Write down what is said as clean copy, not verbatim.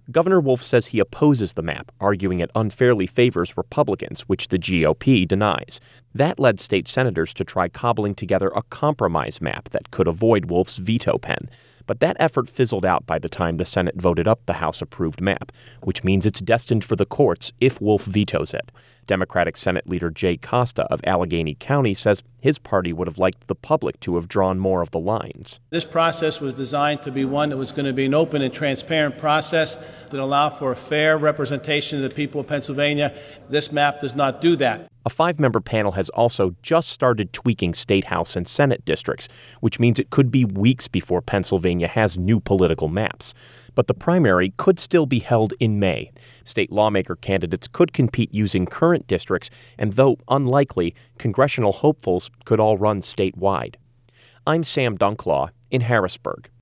Governor Wolf says he opposes the map, arguing it unfairly favors Republicans, which the GOP denies. That led state senators to try cobbling together a compromise map that could avoid Wolf's veto pen. But that effort fizzled out by the time the Senate voted up the House-approved map, which means it's destined for the courts if Wolf vetoes it. Democratic Senate Leader Jay Costa of Allegheny County says his party would have liked the public to have drawn more of the lines. This process was designed to be one that was going to be an open and transparent process that allowed for a fair representation of the people of Pennsylvania. This map does not do that. A 5-member panel has also just started tweaking state House and Senate districts, which means it could be weeks before Pennsylvania has new political maps. But the primary could still be held in May. State lawmaker candidates could compete using current districts, and though unlikely, congressional hopefuls could all run statewide. I'm Sam Dunklaw in Harrisburg.